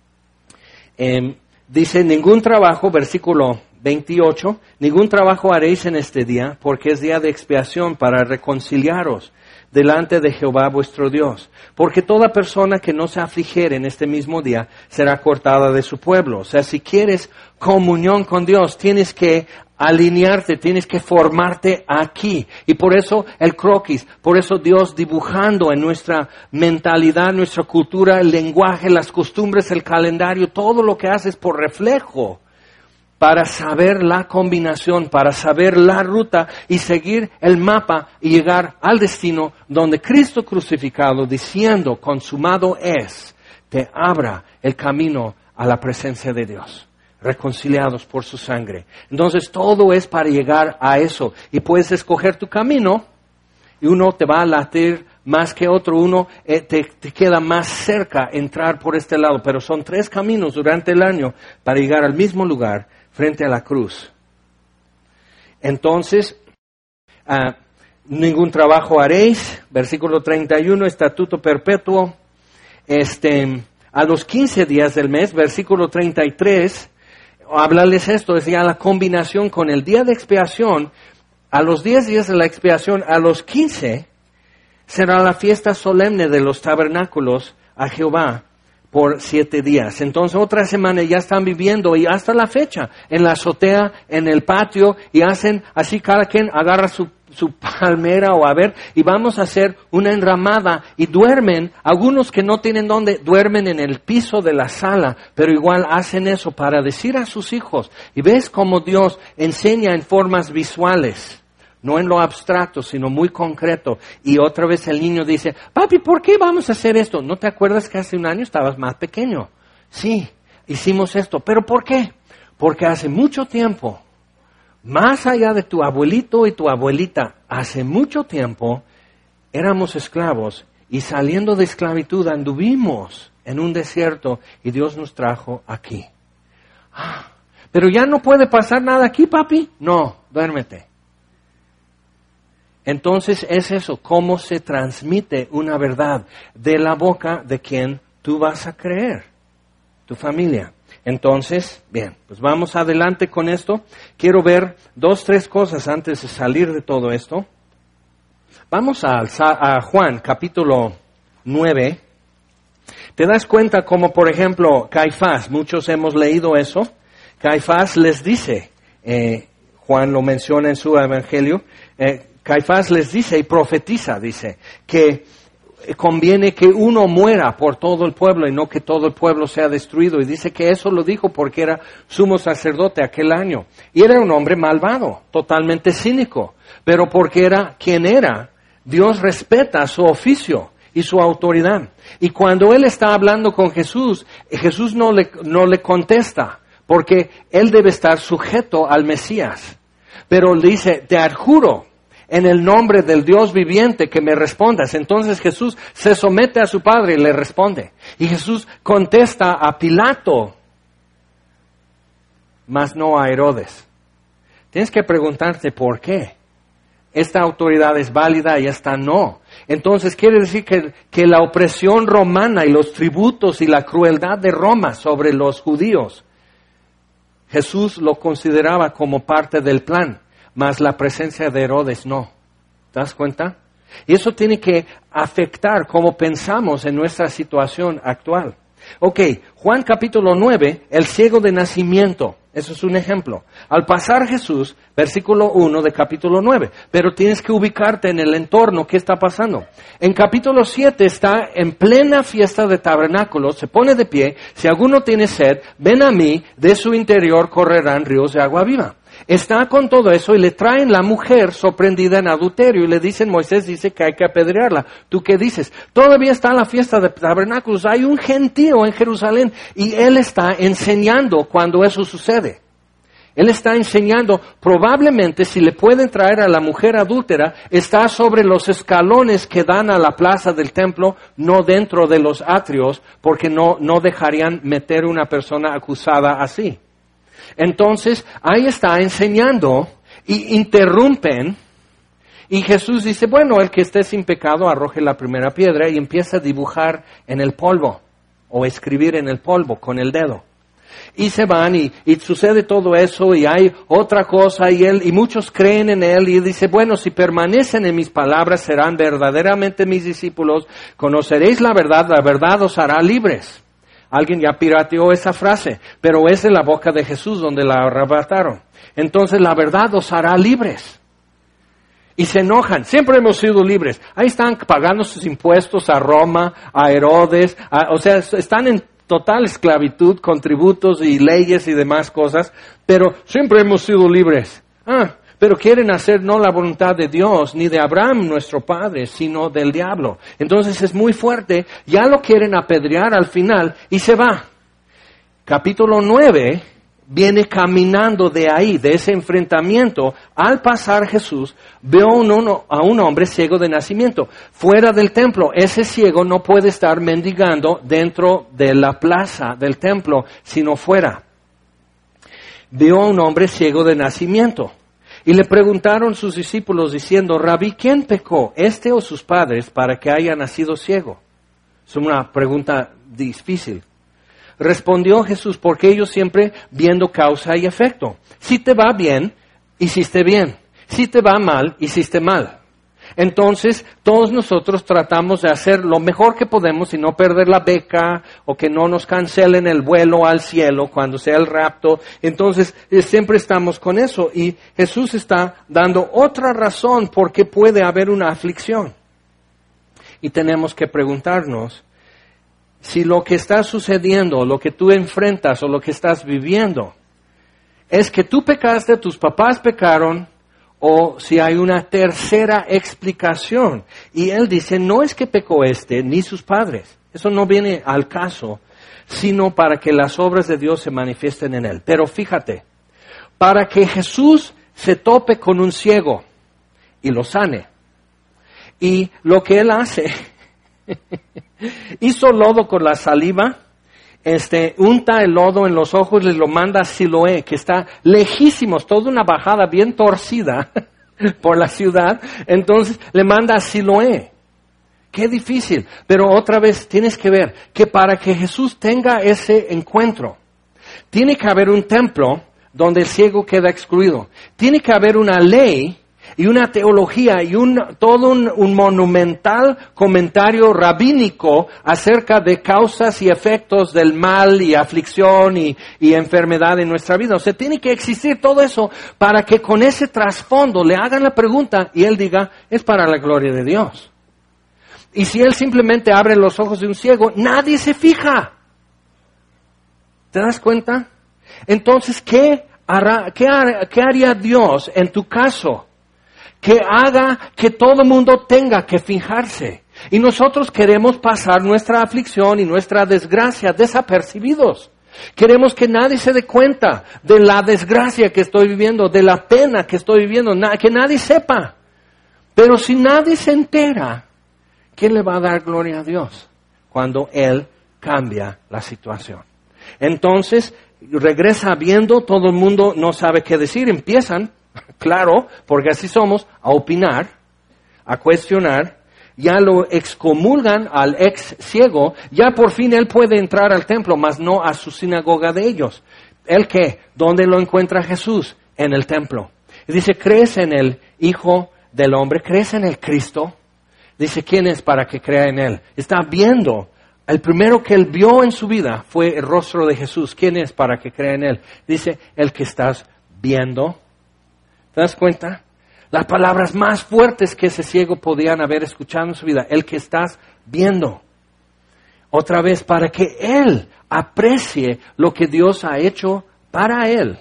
dice, ningún trabajo, versículo 28, ningún trabajo haréis en este día, porque es día de expiación para reconciliaros delante de Jehová vuestro Dios. Porque toda persona que no se afligiere en este mismo día será cortada de su pueblo. O sea, si quieres comunión con Dios, tienes que alinearte, tienes que formarte aquí. Y por eso el croquis, por eso Dios dibujando en nuestra mentalidad, nuestra cultura, el lenguaje, las costumbres, el calendario, todo lo que haces por reflejo, para saber la combinación, para saber la ruta y seguir el mapa y llegar al destino donde Cristo crucificado, diciendo, consumado es, te abra el camino a la presencia de Dios, reconciliados por su sangre. Entonces todo es para llegar a eso, y puedes escoger tu camino, y uno te va a latir más que otro, uno te queda más cerca entrar por este lado, pero son 3 caminos durante el año para llegar al mismo lugar, frente a la cruz. Entonces, ningún trabajo haréis, versículo 31, estatuto perpetuo, a los 15 días del mes, versículo 33, hablarles esto, es ya la combinación con el día de expiación, a los 10 días de la expiación, a los 15, será la fiesta solemne de los tabernáculos a Jehová, por 7 días. Entonces otra semana ya están viviendo, y hasta la fecha, en la azotea, en el patio, y hacen así, cada quien agarra su palmera y vamos a hacer una enramada, y duermen, algunos que no tienen dónde, duermen en el piso de la sala, pero igual hacen eso para decir a sus hijos, y ves cómo Dios enseña en formas visuales. no en lo abstracto, sino muy concreto. Y otra vez el niño dice, papi, ¿por qué vamos a hacer esto? ¿No te acuerdas que hace un año estabas más pequeño? Sí, hicimos esto. ¿Pero por qué? Porque hace mucho tiempo, más allá de tu abuelito y tu abuelita, hace mucho tiempo éramos esclavos y saliendo de esclavitud anduvimos en un desierto y Dios nos trajo aquí. Pero ya no puede pasar nada aquí, papi. No, duérmete. Entonces es eso, cómo se transmite una verdad de la boca de quien tú vas a creer, tu familia. Entonces, bien, pues vamos adelante con esto. Quiero ver 2, 3 cosas antes de salir de todo esto. Vamos a Juan, capítulo 9. ¿Te das cuenta como, por ejemplo, Caifás? Muchos hemos leído eso. Caifás les dice, Juan lo menciona en su evangelio, Caifás les dice y profetiza, dice, que conviene que uno muera por todo el pueblo y no que todo el pueblo sea destruido. Y dice que eso lo dijo porque era sumo sacerdote aquel año. Y era un hombre malvado, totalmente cínico. Pero porque era quien era, Dios respeta su oficio y su autoridad. Y cuando él está hablando con Jesús, Jesús no le contesta, porque él debe estar sujeto al Mesías. Pero le dice, te adjuro en el nombre del Dios viviente que me respondas. Entonces Jesús se somete a su Padre y le responde. Y Jesús contesta a Pilato, mas no a Herodes. Tienes que preguntarte por qué. Esta autoridad es válida y esta no. Entonces quiere decir que la opresión romana y los tributos y la crueldad de Roma sobre los judíos, Jesús lo consideraba como parte del plan, mas la presencia de Herodes no. ¿Te das cuenta? Y eso tiene que afectar cómo pensamos en nuestra situación actual. Ok, Juan capítulo 9, el ciego de nacimiento. Eso es un ejemplo. Al pasar Jesús, versículo 1 de capítulo 9. Pero tienes que ubicarte en el entorno, ¿qué está pasando? En capítulo 7 está en plena fiesta de tabernáculos, se pone de pie, si alguno tiene sed, ven a mí, de su interior correrán ríos de agua viva. Está con todo eso y le traen la mujer sorprendida en adulterio y le dicen, Moisés dice que hay que apedrearla. ¿Tú qué dices? Todavía está la fiesta de tabernáculos, hay un gentío en Jerusalén y él está enseñando cuando eso sucede. Él está enseñando, probablemente si le pueden traer a la mujer adúltera, está sobre los escalones que dan a la plaza del templo, no dentro de los atrios, porque no dejarían meter una persona acusada así. Entonces, ahí está enseñando y interrumpen y Jesús dice, bueno, el que esté sin pecado arroje la primera piedra y empieza a dibujar en el polvo o escribir en el polvo con el dedo. Y se van y sucede todo eso y hay otra cosa y muchos creen en él y él dice, bueno, si permanecen en mis palabras serán verdaderamente mis discípulos, conoceréis la verdad os hará libres. Alguien ya pirateó esa frase, pero es de la boca de Jesús donde la arrebataron. Entonces la verdad os hará libres. Y se enojan, siempre hemos sido libres. Ahí están pagando sus impuestos a Roma, a Herodes, o sea, están en total esclavitud con tributos y leyes y demás cosas, pero siempre hemos sido libres. Pero quieren hacer no la voluntad de Dios, ni de Abraham nuestro padre, sino del diablo. Entonces es muy fuerte, ya lo quieren apedrear al final y se va. Capítulo 9 viene caminando de ahí, de ese enfrentamiento. Al pasar Jesús, veo a un hombre ciego de nacimiento, fuera del templo. Ese ciego no puede estar mendigando dentro de la plaza del templo, sino fuera. Veo a un hombre ciego de nacimiento. Y le preguntaron sus discípulos diciendo, Rabí, ¿quién pecó, este o sus padres, para que haya nacido ciego? Es una pregunta difícil. Respondió Jesús, porque ellos siempre viendo causa y efecto. Si te va bien, hiciste bien. Si te va mal, hiciste mal. Entonces, todos nosotros tratamos de hacer lo mejor que podemos y no perder la beca o que no nos cancelen el vuelo al cielo cuando sea el rapto. Entonces, siempre estamos con eso y Jesús está dando otra razón por qué puede haber una aflicción. Y tenemos que preguntarnos si lo que está sucediendo, lo que tú enfrentas o lo que estás viviendo es que tú pecaste, tus papás pecaron, o si hay una tercera explicación. Y él dice, no es que pecó ni sus padres. Eso no viene al caso, sino para que las obras de Dios se manifiesten en él. Pero fíjate, para que Jesús se tope con un ciego y lo sane. Y lo que él hace, hizo lodo con la saliva, unta el lodo en los ojos y lo manda a Siloé, que está lejísimos, toda una bajada bien torcida por la ciudad. Entonces le manda a Siloé. Qué difícil, pero otra vez tienes que ver que para que Jesús tenga ese encuentro, tiene que haber un templo donde el ciego queda excluido. Tiene que haber una ley y una teología y todo un monumental comentario rabínico acerca de causas y efectos del mal y aflicción y enfermedad en nuestra vida. O sea, tiene que existir todo eso para que con ese trasfondo le hagan la pregunta y él diga, es para la gloria de Dios. Y si él simplemente abre los ojos de un ciego, nadie se fija. ¿Te das cuenta? Entonces, ¿qué haría Dios en tu caso? Que haga que todo el mundo tenga que fijarse. Y nosotros queremos pasar nuestra aflicción y nuestra desgracia desapercibidos. Queremos que nadie se dé cuenta de la desgracia que estoy viviendo, de la pena que estoy viviendo, que nadie sepa. Pero si nadie se entera, ¿quién le va a dar gloria a Dios? Cuando Él cambia la situación. Entonces, regresa viendo, todo el mundo no sabe qué decir, empiezan, claro, porque así somos, a opinar, a cuestionar, ya lo excomulgan al ex ciego, ya por fin él puede entrar al templo, mas no a su sinagoga de ellos. ¿El qué? ¿Dónde lo encuentra Jesús? En el templo. Y dice, ¿crees en el Hijo del Hombre? ¿Crees en el Cristo? Dice, ¿quién es para que crea en Él? Está viendo. El primero que él vio en su vida fue el rostro de Jesús. ¿Quién es para que crea en Él? Dice, el que estás viendo. ¿Te das cuenta? Las palabras más fuertes que ese ciego podían haber escuchado en su vida. El que estás viendo. Otra vez, para que él aprecie lo que Dios ha hecho para él.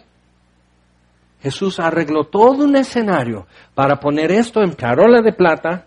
Jesús arregló todo un escenario para poner esto en charola de plata.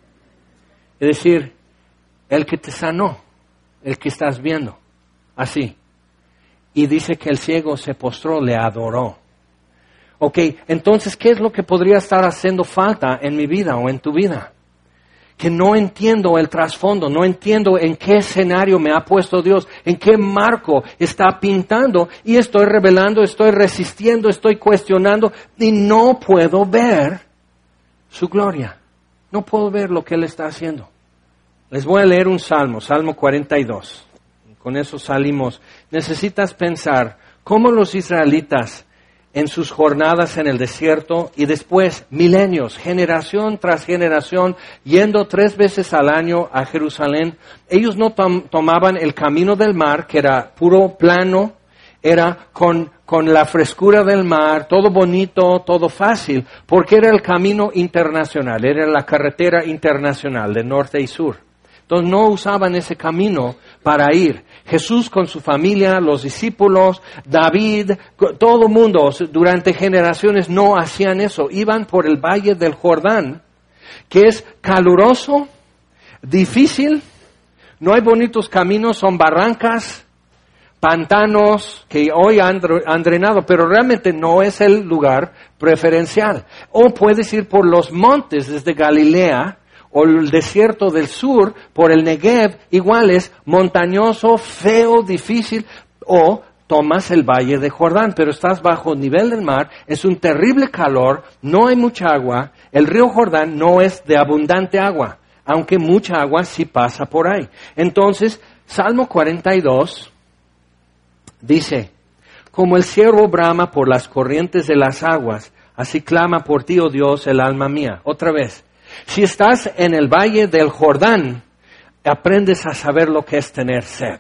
Es decir, el que te sanó, el que estás viendo. Así. Y dice que el ciego se postró, le adoró. Ok, entonces, ¿qué es lo que podría estar haciendo falta en mi vida o en tu vida? Que no entiendo el trasfondo, no entiendo en qué escenario me ha puesto Dios, en qué marco está pintando, y estoy rebelando, estoy resistiendo, estoy cuestionando, y no puedo ver su gloria. No puedo ver lo que Él está haciendo. Les voy a leer un salmo, Salmo 42. Con eso salimos. Necesitas pensar cómo los israelitas en sus jornadas en el desierto y después milenios, generación tras generación, yendo 3 veces al año a Jerusalén, ellos no tomaban el camino del mar, que era puro plano, era con la frescura del mar, todo bonito, todo fácil, porque era el camino internacional, era la carretera internacional de norte y sur. Entonces no usaban ese camino para ir. Jesús con su familia, los discípulos, David, todo el mundo durante generaciones no hacían eso. Iban por el valle del Jordán, que es caluroso, difícil, no hay bonitos caminos, son barrancas, pantanos que hoy han drenado, pero realmente no es el lugar preferencial. O puedes ir por los montes desde Galilea, o el desierto del sur, por el Negev, igual es montañoso, feo, difícil, o tomas el valle de Jordán, pero estás bajo el nivel del mar, es un terrible calor, no hay mucha agua, el río Jordán no es de abundante agua, aunque mucha agua sí pasa por ahí. Entonces, Salmo 42 dice, como el ciervo brama por las corrientes de las aguas, así clama por ti, oh Dios, el alma mía. Otra vez. Si estás en el valle del Jordán, aprendes a saber lo que es tener sed.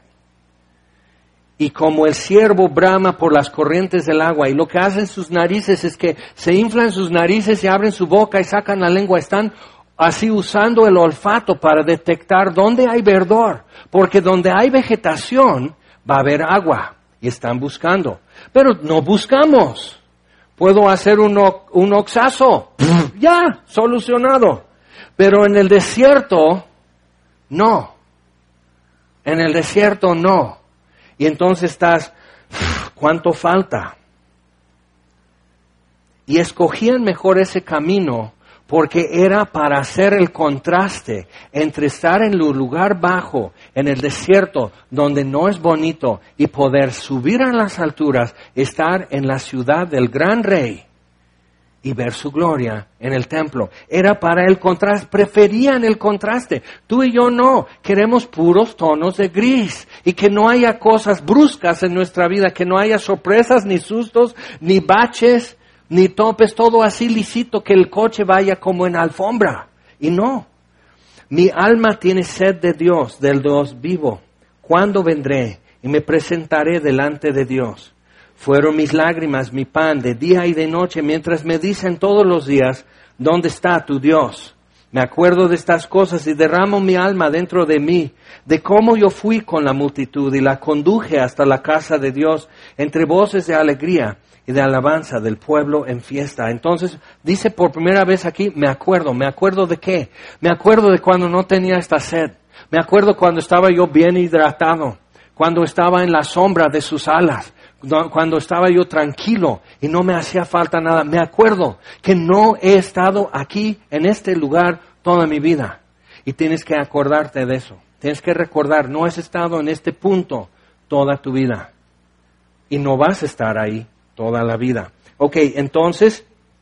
Y como el ciervo brama por las corrientes del agua, y lo que hacen sus narices es que se inflan sus narices y abren su boca y sacan la lengua, están así usando el olfato para detectar dónde hay verdor, porque donde hay vegetación va a haber agua, y están buscando. Pero no buscamos, Puedo hacer un oxazo. Ya, solucionado. Pero en el desierto, no. En el desierto, no. Y entonces estás, ¿cuánto falta? Y escogían mejor ese camino porque era para hacer el contraste entre estar en el lugar bajo, en el desierto, donde no es bonito, y poder subir a las alturas, estar en la ciudad del gran rey y ver su gloria en el templo. Era para el contraste, preferían el contraste. Tú y yo no, queremos puros tonos de gris y que no haya cosas bruscas en nuestra vida, que no haya sorpresas, ni sustos, ni baches, ni topes, todo así lisito, que el coche vaya como en alfombra. Y no, mi alma tiene sed de Dios, del Dios vivo. ¿Cuándo vendré y me presentaré delante de Dios? Fueron mis lágrimas mi pan de día y de noche, mientras me dicen todos los días, ¿dónde está tu Dios? Me acuerdo de estas cosas y derramo mi alma dentro de mí, de cómo yo fui con la multitud y la conduje hasta la casa de Dios, entre voces de alegría y de alabanza del pueblo en fiesta. Entonces, dice por primera vez aquí, me acuerdo de qué? Me acuerdo de cuando no tenía esta sed. Me acuerdo cuando estaba yo bien hidratado, cuando estaba en la sombra de sus alas, cuando estaba yo tranquilo y no me hacía falta nada. Me acuerdo que no he estado aquí en este lugar toda mi vida. Y tienes que acordarte de eso. Tienes que recordar, no has estado en este punto toda tu vida. Y no vas a estar ahí toda la vida. Ok, entonces,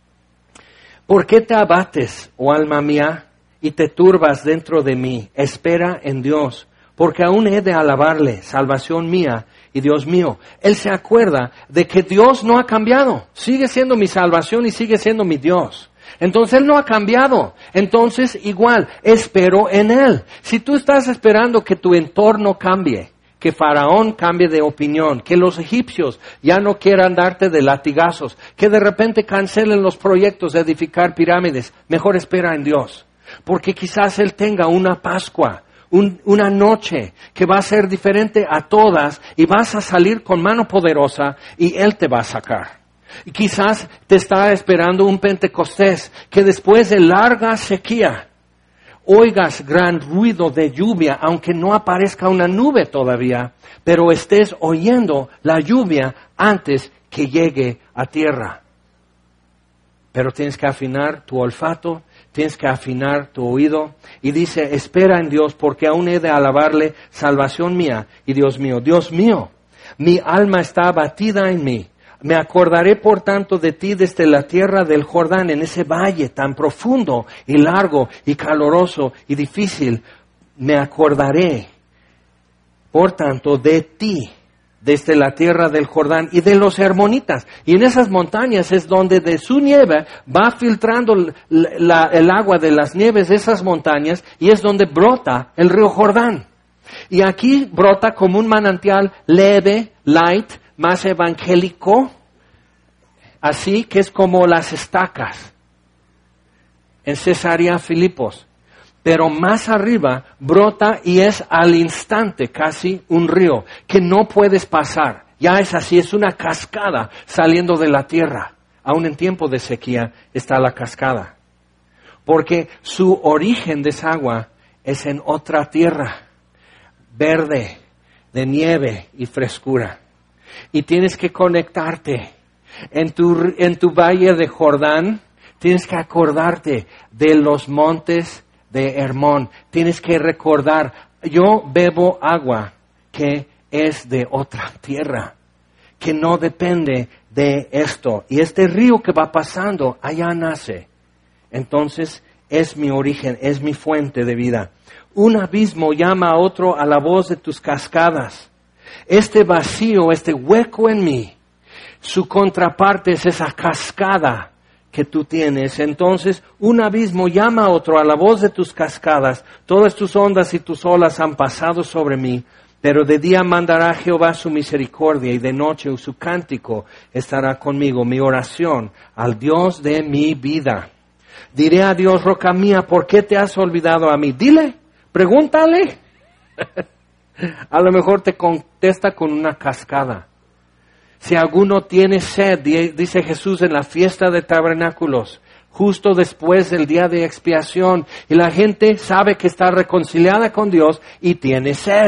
¿por qué te abates, oh alma mía, y te turbas dentro de mí? Espera en Dios, porque aún he de alabarle, salvación mía y Dios mío. Él se acuerda de que Dios no ha cambiado. Sigue siendo mi salvación y sigue siendo mi Dios. Entonces Él no ha cambiado. Entonces igual, espero en Él. Si tú estás esperando que tu entorno cambie, que Faraón cambie de opinión, que los egipcios ya no quieran darte de latigazos, que de repente cancelen los proyectos de edificar pirámides, mejor espera en Dios. Porque quizás Él tenga una Pascua, una noche que va a ser diferente a todas y vas a salir con mano poderosa y Él te va a sacar. Y quizás te está esperando un Pentecostés que después de larga sequía oigas gran ruido de lluvia, aunque no aparezca una nube todavía, pero estés oyendo la lluvia antes que llegue a tierra. Pero tienes que afinar tu olfato, tienes que afinar tu oído. Y dice, espera en Dios, porque aún he de alabarle, salvación mía y Dios mío. Dios mío, mi alma está abatida en mí. Me acordaré, por tanto, de ti desde la tierra del Jordán, en ese valle tan profundo y largo y caloroso y difícil. Me acordaré, por tanto, de ti desde la tierra del Jordán y de los hermonitas. Y en esas montañas es donde de su nieve va filtrando el agua de las nieves de esas montañas y es donde brota el río Jordán. Y aquí brota como un manantial leve, light, más evangélico, así que es como las estacas en Cesarea Filipos. Pero más arriba brota y es al instante casi un río que no puedes pasar. Ya es así, es una cascada saliendo de la tierra. Aún en tiempo de sequía está la cascada. Porque su origen de esa agua es en otra tierra, verde, de nieve y frescura. Y tienes que conectarte. En tu valle de Jordán, tienes que acordarte de los montes de Hermón. Tienes que recordar, yo bebo agua que es de otra tierra, que no depende de esto. Y este río que va pasando, allá nace. Entonces, es mi origen, es mi fuente de vida. Un abismo llama a otro a la voz de tus cascadas. Este vacío, este hueco en mí, su contraparte es esa cascada que tú tienes. Entonces, un abismo llama a otro a la voz de tus cascadas. Todas tus ondas y tus olas han pasado sobre mí, pero de día mandará Jehová su misericordia y de noche su cántico estará conmigo, mi oración al Dios de mi vida. Diré a Dios, roca mía, ¿por qué te has olvidado a mí? Dile, pregúntale. A lo mejor te contesta con una cascada. Si alguno tiene sed, dice Jesús en la fiesta de tabernáculos, justo después del día de expiación, y la gente sabe que está reconciliada con Dios y tiene sed.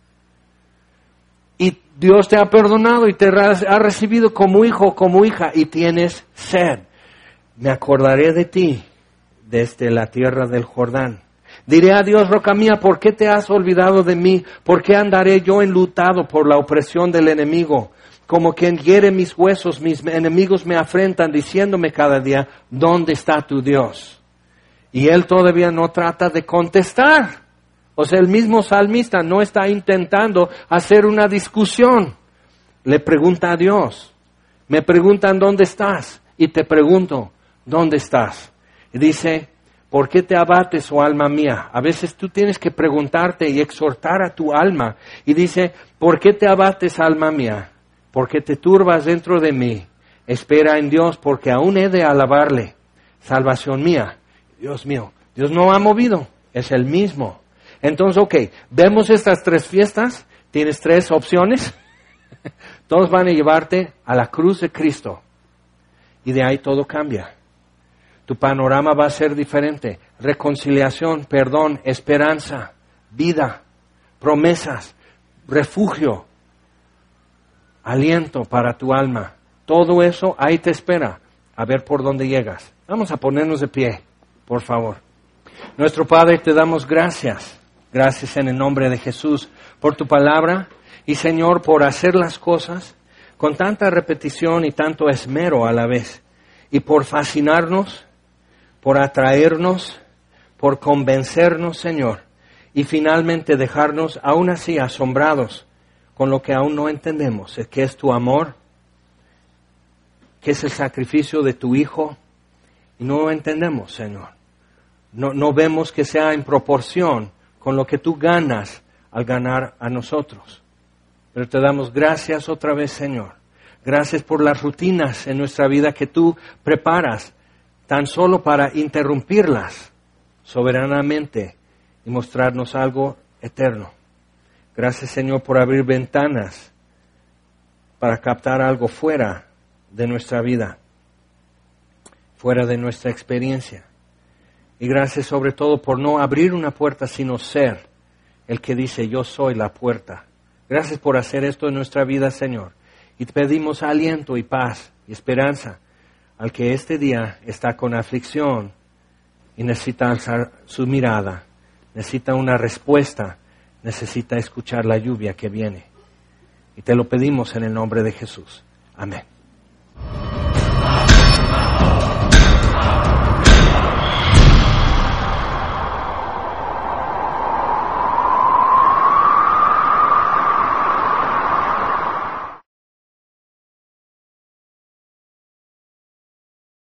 Y Dios te ha perdonado y te ha recibido como hijo o como hija y tienes sed. Me acordaré de ti desde la tierra del Jordán. Diré a Dios, roca mía, ¿por qué te has olvidado de mí? ¿Por qué andaré yo enlutado por la opresión del enemigo? Como quien hiere mis huesos, mis enemigos me afrentan, diciéndome cada día, ¿dónde está tu Dios? Y él todavía no trata de contestar. O sea, el mismo salmista no está intentando hacer una discusión. Le pregunta a Dios. Me preguntan, ¿dónde estás? Y te pregunto, ¿dónde estás? Y dice, ¿por qué te abates, oh alma mía? A veces tú tienes que preguntarte y exhortar a tu alma. Y dice, ¿por qué te abates, alma mía? ¿Por qué te turbas dentro de mí? Espera en Dios, porque aún he de alabarle. Salvación mía. Dios mío, Dios no ha movido, es el mismo. Entonces, vemos estas 3 fiestas, tienes 3 opciones. Todos van a llevarte a la cruz de Cristo. Y de ahí todo cambia. Tu panorama va a ser diferente. Reconciliación, perdón, esperanza, vida, promesas, refugio, aliento para tu alma. Todo eso ahí te espera. A ver por dónde llegas. Vamos a ponernos de pie, por favor. Nuestro Padre, te damos gracias. Gracias en el nombre de Jesús por tu palabra. Y Señor, por hacer las cosas con tanta repetición y tanto esmero a la vez. Y por fascinarnos, por atraernos, por convencernos, Señor. Y finalmente dejarnos aún así asombrados con lo que aún no entendemos, que es tu amor, que es el sacrificio de tu Hijo, y no lo entendemos, Señor. No vemos que sea en proporción con lo que tú ganas al ganar a nosotros. Pero te damos gracias otra vez, Señor. Gracias por las rutinas en nuestra vida que tú preparas tan solo para interrumpirlas soberanamente y mostrarnos algo eterno. Gracias, Señor, por abrir ventanas para captar algo fuera de nuestra vida, fuera de nuestra experiencia. Y gracias sobre todo por no abrir una puerta, sino ser el que dice, yo soy la puerta. Gracias por hacer esto en nuestra vida, Señor. Y te pedimos aliento y paz y esperanza al que este día está con aflicción y necesita alzar su mirada, necesita una respuesta, necesita escuchar la lluvia que viene. Y te lo pedimos en el nombre de Jesús. Amén.